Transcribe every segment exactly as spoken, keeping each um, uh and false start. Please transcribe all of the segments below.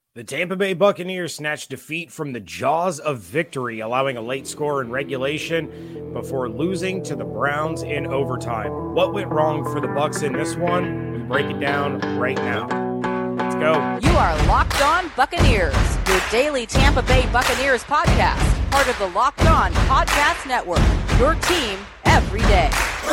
The Tampa Bay Buccaneers snatched defeat from the jaws of victory, allowing a late score in regulation before losing to the Browns in overtime. What went wrong for the Bucs in this one? We break it down right now. Let's go. You are Locked On Buccaneers, your daily Tampa Bay Buccaneers podcast, part of the Locked On Podcast Network, your team every day.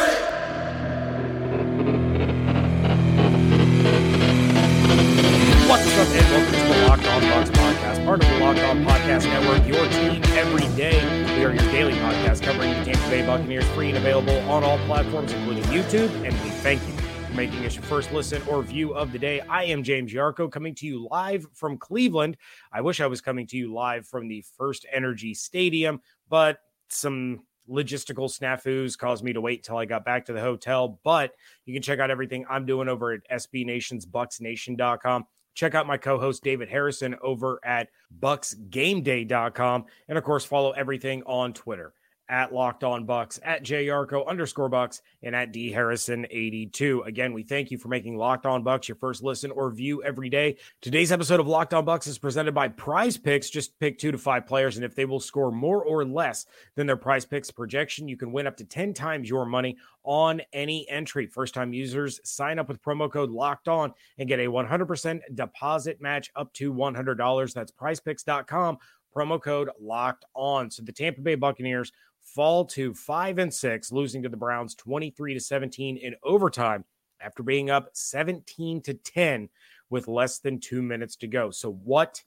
What's up, and welcome to the Locked On Bucs podcast, part of the Locked On Podcast Network, your team every day. We are your daily podcast covering the Tampa Bay Buccaneers, free and available on all platforms, including YouTube, and we thank you for making us your first listen or view of the day. I am James Yarko, coming to you live from Cleveland. I wish I was coming to you live from the First Energy Stadium, but some logistical snafus caused me to wait until I got back to the hotel. But you can check out everything I'm doing over at S B Nation's Bucs Nation dot com. Check out my co-host David Harrison over at Bucs Game Day dot com. And of course, follow everything on Twitter at Locked On Bucs, at JYarko underscore Bucs, and at D Harrison eighty-two. Again, we thank you for making Locked On Bucs your first listen or view every day. Today's episode of Locked On Bucs is presented by Prize Picks. Just pick two to five players, and if they will score more or less than their Prize Picks projection, you can win up to ten times your money on any entry. First-time users sign up with promo code Locked On and get a one hundred percent deposit match up to one hundred dollars. That's prize picks dot com, promo code Locked On. So the Tampa Bay Buccaneers fall to five and six, losing to the Browns twenty-three to seventeen in overtime after being up seventeen to ten with less than two minutes to go. So what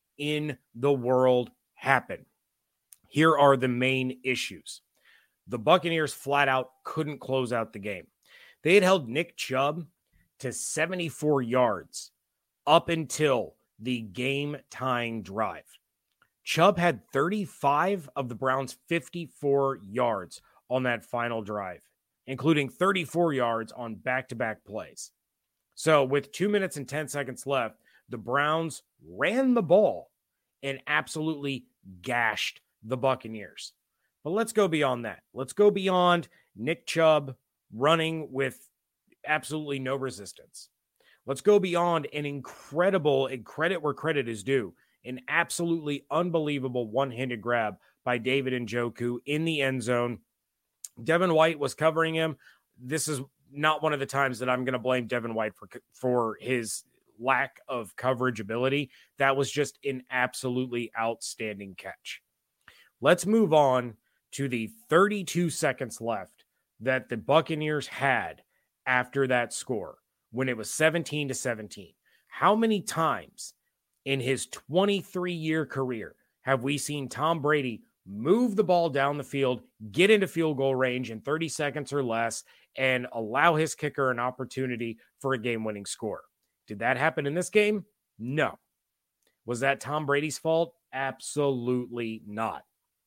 in the world happened? Here are the main issues. The Buccaneers flat out couldn't close out the game. They had held Nick Chubb to seventy-four yards up until the game-tying drive. Chubb had thirty-five of the Browns' fifty-four yards on that final drive, including thirty-four yards on back-to-back plays. So with two minutes and ten seconds left, the Browns ran the ball and absolutely gashed the Buccaneers. But let's go beyond that. Let's go beyond Nick Chubb running with absolutely no resistance. Let's go beyond an incredible, and credit where credit is due, an absolutely unbelievable one-handed grab by David Njoku in the end zone. Devin White was covering him. This is not one of the times that I'm going to blame Devin White for, for his lack of coverage ability. That was just an absolutely outstanding catch. Let's move on to the thirty-two seconds left that the Buccaneers had after that score when it was seventeen to seventeen. How many times in his twenty-three-year career have we seen Tom Brady move the ball down the field, get into field goal range in thirty seconds or less, and allow his kicker an opportunity for a game-winning score? Did that happen in this game? No. Was that Tom Brady's fault? Absolutely not.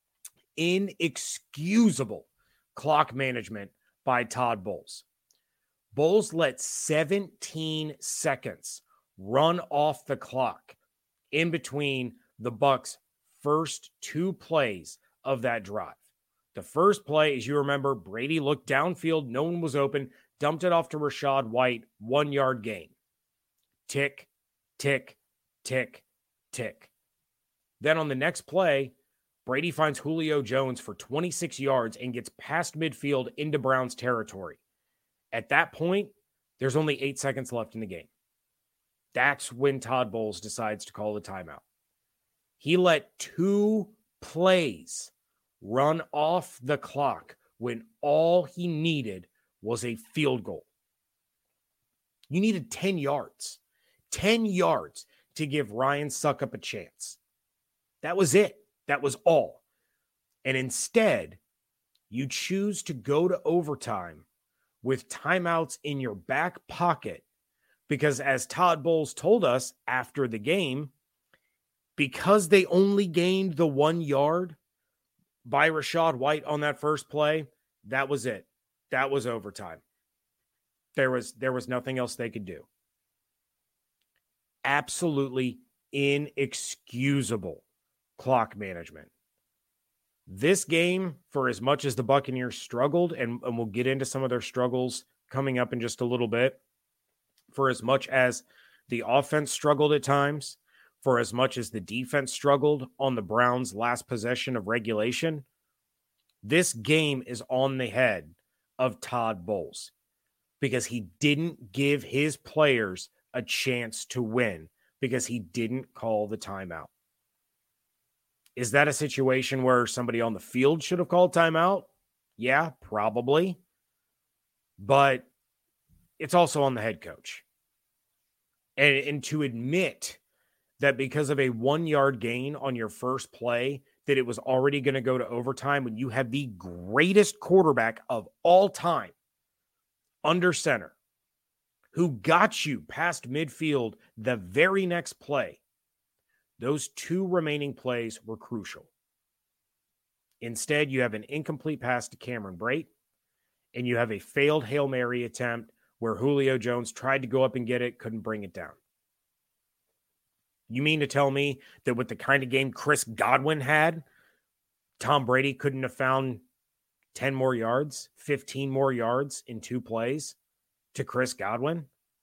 Inexcusable clock management by Todd Bowles. Bowles let seventeen seconds run off the clock in between the Bucs' first two plays of that drive. The first play, as you remember, Brady looked downfield, no one was open, dumped it off to Rachaad White, one-yard gain. Tick, tick, tick, tick. Then on the next play, Brady finds Julio Jones for twenty-six yards and gets past midfield into Browns territory. At that point, there's only eight seconds left in the game. That's when Todd Bowles decides to call the timeout. He let two plays run off the clock when all he needed was a field goal. You needed ten yards. ten yards to give Ryan Succop a chance. That was it. That was all. And instead, you choose to go to overtime with timeouts in your back pocket because, as Todd Bowles told us after the game, because they only gained the one yard by Rachaad White on that first play, that was it. That was overtime. There was, there was nothing else they could do. Absolutely inexcusable clock management. This game, for as much as the Buccaneers struggled, and, and we'll get into some of their struggles coming up in just a little bit, for as much as the offense struggled at times, for as much as the defense struggled on the Browns' last possession of regulation, this game is on the head of Todd Bowles because he didn't give his players a chance to win because he didn't call the timeout. Is that a situation where somebody on the field should have called timeout? Yeah, probably. But it's also on the head coach. And, and to admit that because of a one-yard gain on your first play, that it was already going to go to overtime when you have the greatest quarterback of all time under center, who got you past midfield the very next play, those two remaining plays were crucial. Instead, you have an incomplete pass to Cameron Brate, and you have a failed Hail Mary attempt where Julio Jones tried to go up and get it, couldn't bring it down. You mean to tell me that with the kind of game Chris Godwin had, Tom Brady couldn't have found ten more yards, fifteen more yards in two plays to Chris Godwin?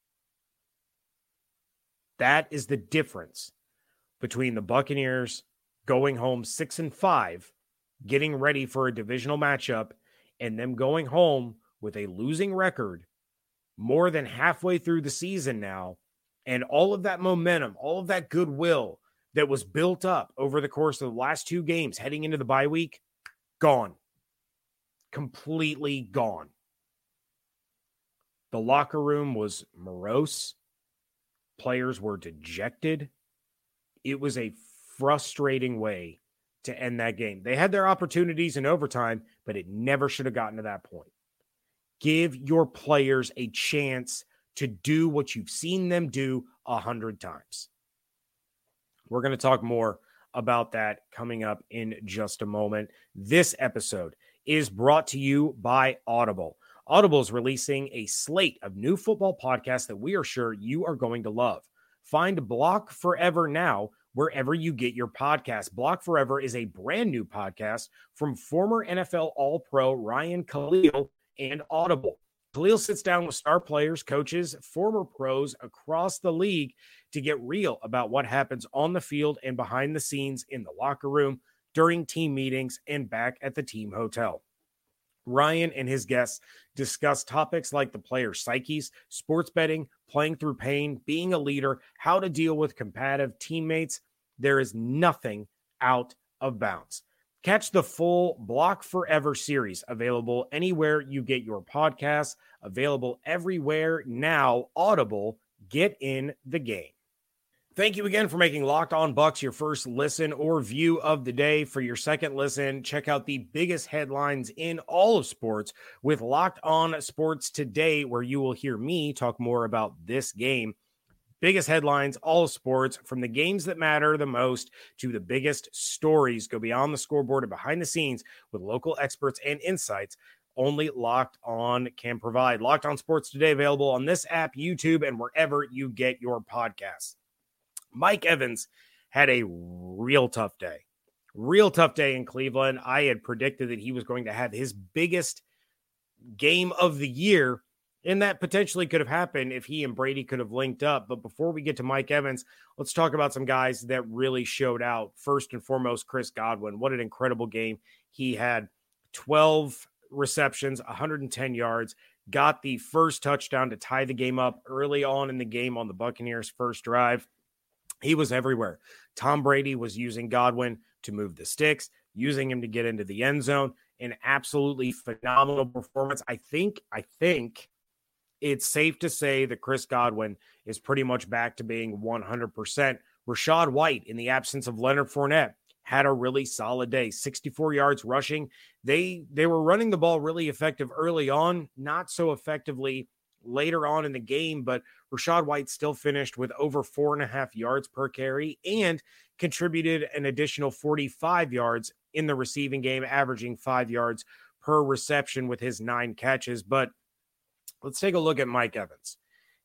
That is the difference between the Buccaneers going home six and five, getting ready for a divisional matchup, and them going home with a losing record more than halfway through the season now, and all of that momentum, all of that goodwill that was built up over the course of the last two games heading into the bye week, gone. Completely gone. The locker room was morose. Players were dejected. It was a frustrating way to end that game. They had their opportunities in overtime, but it never should have gotten to that point. Give your players a chance to do what you've seen them do a hundred times. We're going to talk more about that coming up in just a moment. This episode is brought to you by Audible. Audible is releasing a slate of new football podcasts that we are sure you are going to love. Find Block Forever now wherever you get your podcasts. Block Forever is a brand new podcast from former N F L All-Pro Ryan Kalil and Audible. Kalil sits down with star players, coaches, former pros across the league to get real about what happens on the field and behind the scenes in the locker room, during team meetings, and back at the team hotel. Ryan and his guests discuss topics like the player's psyches, sports betting, playing through pain, being a leader, how to deal with combative teammates. There is nothing out of bounds. Catch the full Block Forever series, available anywhere you get your podcasts, available everywhere now. Audible, get in the game. Thank you again for making Locked On Bucs your first listen or view of the day. For your second listen, check out the biggest headlines in all of sports with Locked On Sports Today, where you will hear me talk more about this game. Biggest headlines, all of sports, from the games that matter the most to the biggest stories. Go beyond the scoreboard and behind the scenes with local experts and insights only Locked On can provide. Locked On Sports Today, available on this app, YouTube, and wherever you get your podcasts. Mike Evans had a real tough day. Real tough day in Cleveland. I had predicted that he was going to have his biggest game of the year, and that potentially could have happened if he and Brady could have linked up. But before we get to Mike Evans, let's talk about some guys that really showed out. First and foremost, Chris Godwin. What an incredible game he had. twelve receptions, one hundred ten yards, got the first touchdown to tie the game up early on in the game on the Buccaneers' first drive. He was everywhere. Tom Brady was using Godwin to move the sticks, using him to get into the end zone. An absolutely phenomenal performance. I think, I think it's safe to say that Chris Godwin is pretty much back to being one hundred percent. Rachaad White, in the absence of Leonard Fournette, had a really solid day. sixty-four yards rushing. They, they were running the ball really effective early on, not so effectively later on in the game, but Rachaad White still finished with over four and a half yards per carry and contributed an additional forty-five yards in the receiving game, averaging five yards per reception with his nine catches. But let's take a look at Mike Evans.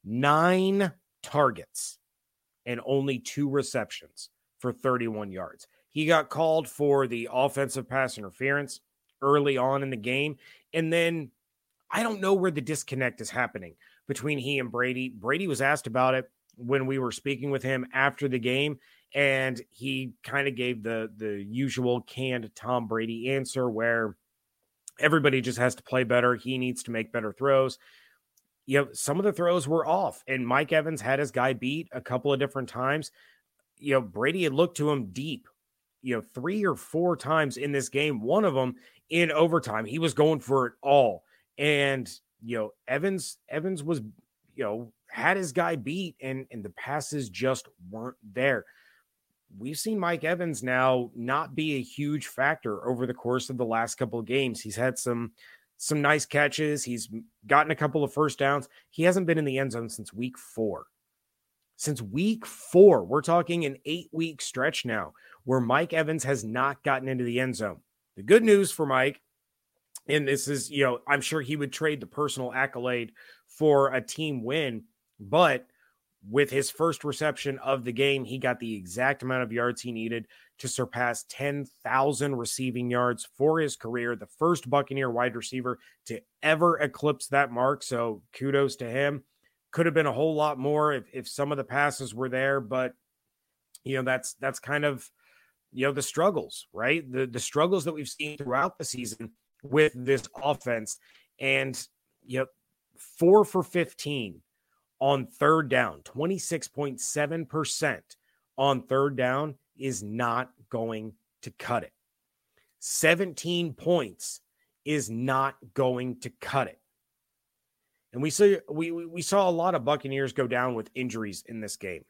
Nine targets and only two receptions for thirty-one yards. He got called for the offensive pass interference early on in the game, and then I don't know where the disconnect is happening between he and Brady. Brady was asked about it when we were speaking with him after the game, And he kind of gave the, the usual canned Tom Brady answer where everybody just has to play better. He needs to make better throws. You know, some of the throws were off, and Mike Evans had his guy beat a couple of different times. You know, Brady had looked to him deep, you know, three or four times in this game, one of them in overtime. He was going for it all. And, you know, Evans, Evans was, you know, had his guy beat, and, and the passes just weren't there. We've seen Mike Evans now not be a huge factor over the course of the last couple of games. He's had some, some nice catches. He's gotten a couple of first downs. He hasn't been in the end zone since week four. Since week four, we're talking an eight-week stretch now where Mike Evans has not gotten into the end zone. The good news for Mike, and this is, you know, I'm sure he would trade the personal accolade for a team win, but with his first reception of the game, he got the exact amount of yards he needed to surpass ten thousand receiving yards for his career, the first Buccaneer wide receiver to ever eclipse that mark. So kudos to him. Could have been a whole lot more if, if some of the passes were there, but you know, that's, that's kind of, you know, the struggles, right? The, the struggles that we've seen throughout the season with this offense. And, you know, four for fifteen on third down, twenty-six point seven percent on third down is not going to cut it. seventeen points is not going to cut it. And we saw, we, we saw a lot of Buccaneers go down with injuries in this game.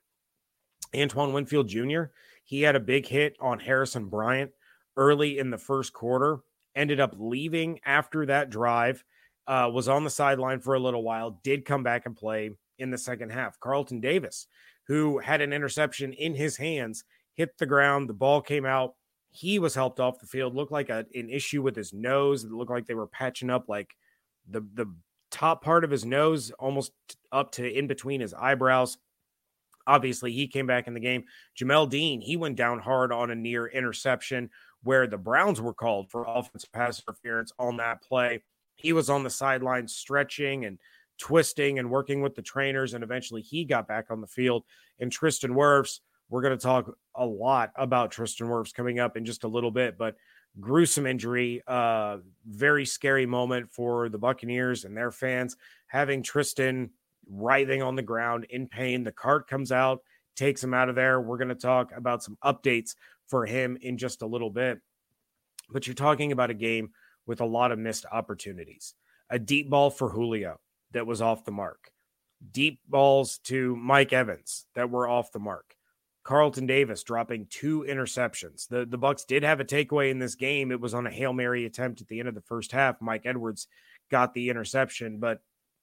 Antoine Winfield Junior, he had a big hit on Harrison Bryant early in the first quarter, ended up leaving after that drive, uh, was on the sideline for a little while, did come back and play in the second half. Carlton Davis, who had an interception in his hands, hit the ground, the ball came out, he was helped off the field, looked like a, an issue with his nose, it looked like they were patching up like the the top part of his nose almost up to in between his eyebrows. Obviously, he came back in the game. Jamel Dean, he went down hard on a near interception where the Browns were called for offensive pass interference on that play. He was on the sideline stretching and twisting and working with the trainers, and eventually he got back on the field. And Tristan Wirfs, we're going to talk a lot about Tristan Wirfs coming up in just a little bit, but gruesome injury, uh, very scary moment for the Buccaneers and their fans, having Tristan writhing on the ground in pain. The cart comes out, takes him out of there. We're going to talk about some updates for him in just a little bit. But you're talking about a game with a lot of missed opportunities. A deep ball for Julio that was off the mark. Deep balls to Mike Evans that were off the mark. Carlton Davis dropping two interceptions. The, the Bucs did have a takeaway in this game. It was on a Hail Mary attempt at the end of the first half. Mike Edwards got the interception, but,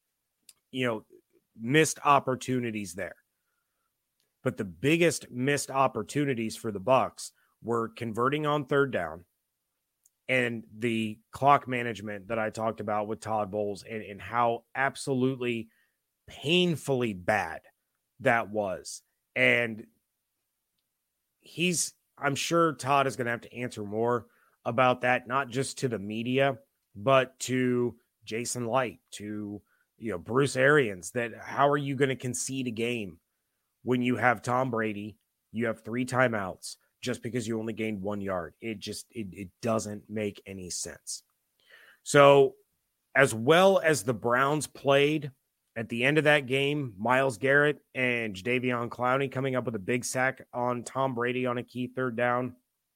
you know, missed opportunities there. But the biggest missed opportunities for the Bucs were converting on third down and the clock management that I talked about with Todd Bowles, and, and how absolutely painfully bad that was. And he's, I'm sure Todd is going to have to answer more about that, not just to the media, but to Jason Light, to, you know, Bruce Arians, that how are you going to concede a game when you have Tom Brady, you have three timeouts just because you only gained one yard? It just, it, it doesn't make any sense. So as well as the Browns played at the end of that game, Myles Garrett and Jadeveon Clowney coming up with a big sack on Tom Brady on a key third down.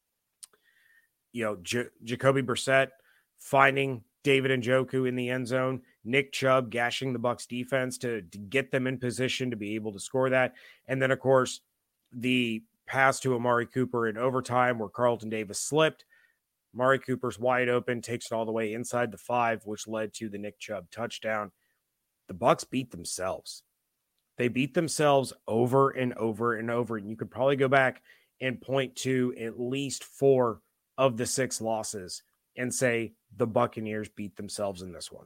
You know, J- Jacoby Brissett finding David Njoku in the end zone. Nick Chubb gashing the Bucs defense to, to get them in position to be able to score that. And then, of course, the pass to Amari Cooper in overtime where Carlton Davis slipped. Amari Cooper's wide open, takes it all the way inside the five, which led to the Nick Chubb touchdown. The Bucs beat themselves. They beat themselves over and over and over. And you could probably go back and point to at least four of the six losses and say the Buccaneers beat themselves in this one.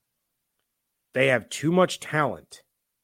They have too much talent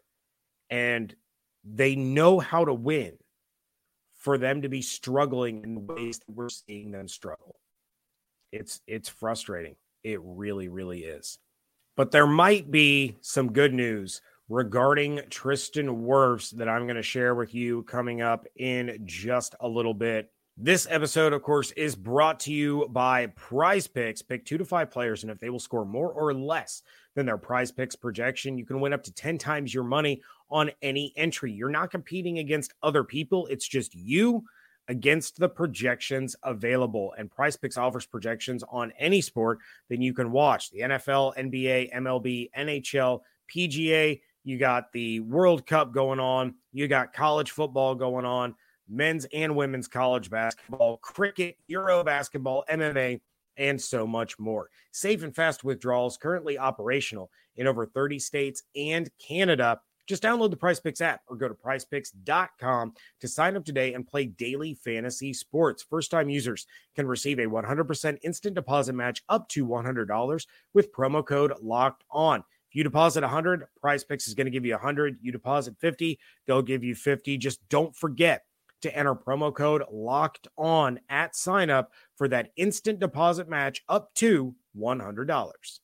and they know how to win for them to be struggling in ways that we're seeing them struggle. It's, it's frustrating. It really, really is. But there might be some good news regarding Tristan Wirfs that I'm going to share with you coming up in just a little bit. This episode, of course, is brought to you by Prize Picks. Pick two to five players, and if they will score more or less than their Prize Picks projection, you can win up to ten times your money on any entry. You're not competing against other people. It's just you against the projections available. And Prize Picks offers projections on any sport that you can watch. The N F L, N B A, M L B, N H L, P G A. You got the World Cup going on. You got college football going on. Men's and women's college basketball, cricket, Euro basketball, M M A, and so much more. Safe and fast withdrawals currently operational in over thirty states and Canada. Just download the Prize Picks app or go to prize picks dot com to sign up today and play daily fantasy sports. First-time users can receive a one hundred percent instant deposit match up to one hundred dollars with promo code LOCKED ON. If you deposit one hundred dollars, Prize Picks is going to give you one hundred dollars. You deposit fifty dollars, they'll give you fifty dollars. Just don't forget to enter promo code LOCKED ON at sign up for that instant deposit match up to one hundred dollars.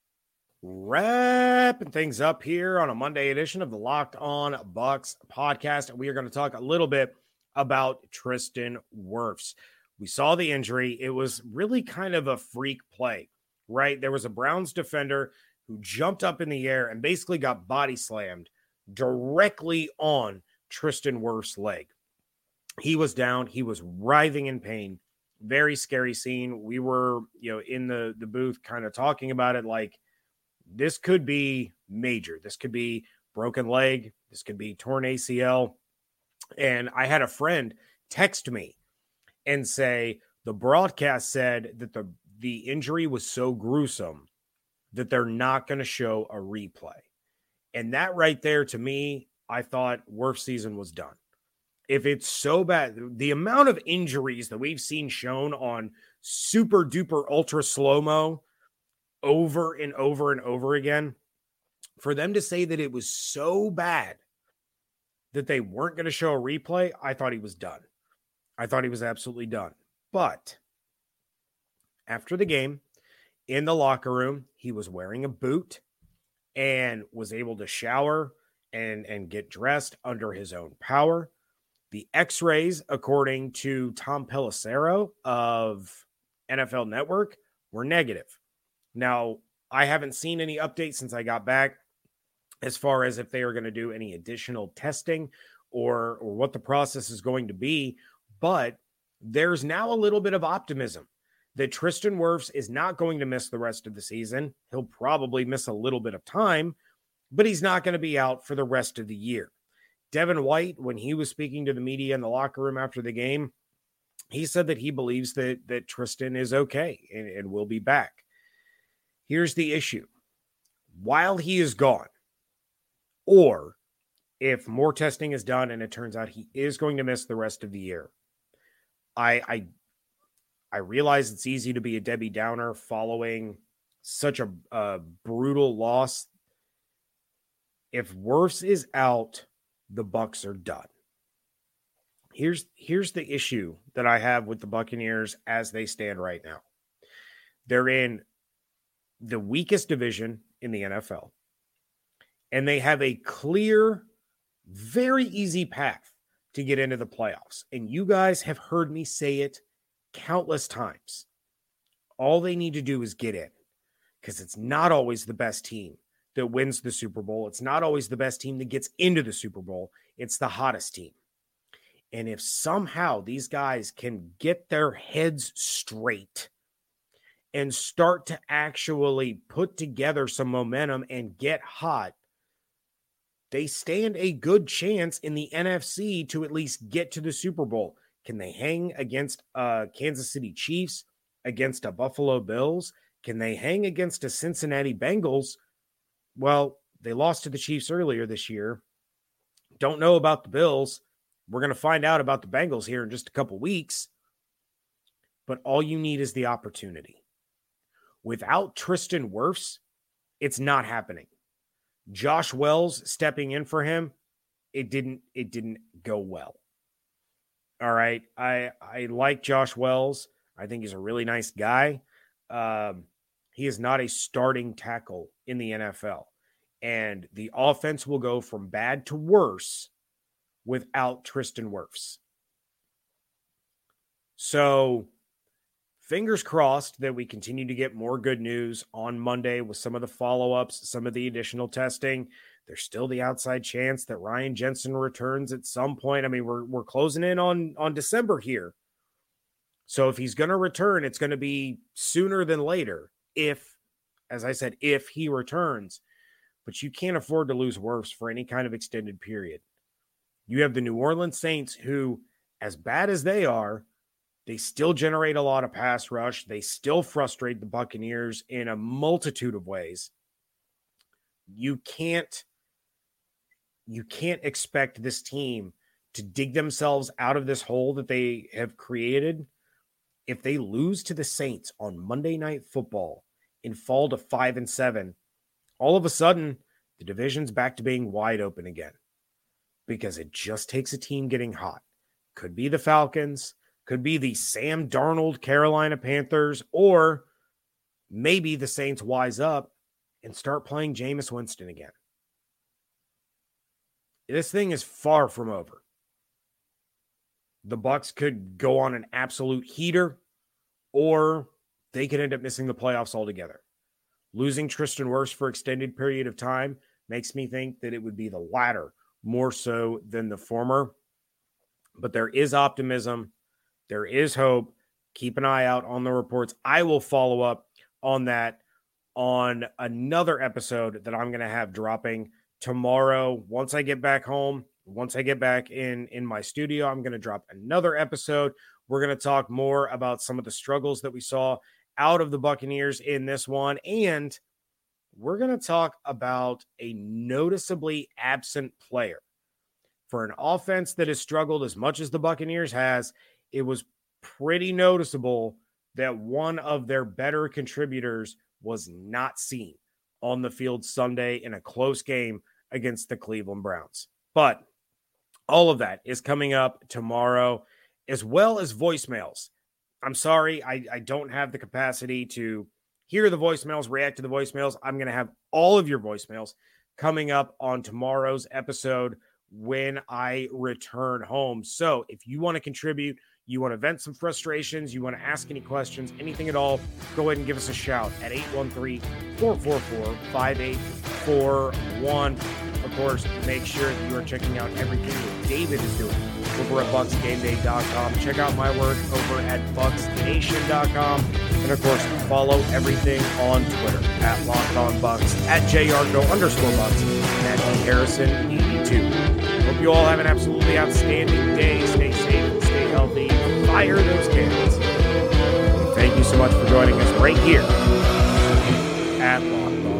Wrapping things up here on a Monday edition of the Locked On Bucs podcast. We are going to talk a little bit about Tristan Wirfs. We saw the injury. It was really kind of a freak play, right? There was a Browns defender who jumped up in the air and basically got body slammed directly on Tristan Wirfs' leg. He was down. He was writhing in pain. Very scary scene. We were, you know, in the, the booth kind of talking about it like, this could be major. This could be broken leg. This could be torn A C L. And I had a friend text me and say, the broadcast said that the, the injury was so gruesome that they're not going to show a replay. And that right there, to me, I thought Wirfs' season was done. If it's so bad, the amount of injuries that we've seen shown on super duper ultra slow-mo over and over and over again, for them to say that it was so bad that they weren't going to show a replay, I thought he was done. I thought he was absolutely done. But after the game, in the locker room, he was wearing a boot and was able to shower and, and get dressed under his own power. The x-rays, according to Tom Pelissero of N F L Network, were negative. Now, I haven't seen any updates since I got back as far as if they are going to do any additional testing or, or what the process is going to be, but there's now a little bit of optimism that Tristan Wirfs is not going to miss the rest of the season. He'll probably miss a little bit of time, but he's not going to be out for the rest of the year. Devin White, when he was speaking to the media in the locker room after the game, he said that he believes that, that Tristan is okay and, and will be back. Here's the issue. While he is gone, or if more testing is done and it turns out he is going to miss the rest of the year, I I, I realize it's easy to be a Debbie Downer following such a, a brutal loss. If Wirfs is out, the Bucs are done. Here's, here's the issue that I have with the Buccaneers as they stand right now. They're in the weakest division in the N F L, and they have a clear, very easy path to get into the playoffs. And you guys have heard me say it countless times. All they need to do is get in, because it's not always the best team that wins the Super Bowl. It's not always the best team that gets into the Super Bowl. It's the hottest team. And if somehow these guys can get their heads straight and start to actually put together some momentum and get hot, they stand a good chance in the N F C to at least get to the Super Bowl. Can they hang against uh, Kansas City Chiefs, against a Buffalo Bills? Can they hang against a Cincinnati Bengals? Well, they lost to the Chiefs earlier this year. Don't know about the Bills. We're going to find out about the Bengals here in just a couple weeks. But all you need is the opportunity. Without Tristan Wirfs, it's not happening. Josh Wells stepping in for him, it didn't it didn't go well. All right. I I like Josh Wells. I think he's a really nice guy. Um, he is not a starting tackle in the N F L. And the offense will go from bad to worse without Tristan Wirfs. So fingers crossed that we continue to get more good news on Monday with some of the follow-ups, some of the additional testing. There's still the outside chance that Ryan Jensen returns at some point. I mean, we're we're closing in on, on December here. So if he's going to return, it's going to be sooner than later if, as I said, if he returns. But you can't afford to lose Wirfs for any kind of extended period. You have the New Orleans Saints who, as bad as they are, they still generate a lot of pass rush. They still frustrate the Buccaneers in a multitude of ways. You can't, you can't expect this team to dig themselves out of this hole that they have created if they lose to the Saints on Monday Night Football and fall to five and seven. All of a sudden, the division's back to being wide open again because it just takes a team getting hot. Could be the Falcons, could be the Sam Darnold Carolina Panthers, or maybe the Saints wise up and start playing Jameis Winston again. This thing is far from over. The Bucs could go on an absolute heater, or they could end up missing the playoffs altogether. Losing Tristan Wirfs for extended period of time makes me think that it would be the latter more so than the former. But there is optimism. There is hope. Keep an eye out on the reports. I will follow up on that on another episode that I'm going to have dropping tomorrow. Once I get back home, once I get back in, in my studio, I'm going to drop another episode. We're going to talk more about some of the struggles that we saw out of the Buccaneers in this one. And we're going to talk about a noticeably absent player. For an offense that has struggled as much as the Buccaneers has, it was pretty noticeable that one of their better contributors was not seen on the field Sunday in a close game against the Cleveland Browns. But all of that is coming up tomorrow, as well as voicemails. I'm sorry, I, I don't have the capacity to hear the voicemails, react to the voicemails. I'm going to have all of your voicemails coming up on tomorrow's episode when I return home. So if you want to contribute, you want to vent some frustrations, you want to ask any questions, anything at all, go ahead and give us a shout at eight one three, four four four, five eight four one. Of course, make sure that you are checking out everything that David is doing over at Bucs Game Day dot com. Check out my work over at Bucs Nation dot com. And of course, follow everything on Twitter at Locked On Bucs, at Jargo underscore Bucs, and at Harrison eighty-two. Hope you all have an absolutely outstanding day. Stay safe and stay healthy. Fire those cannons. Thank you so much for joining us right here at Locked On.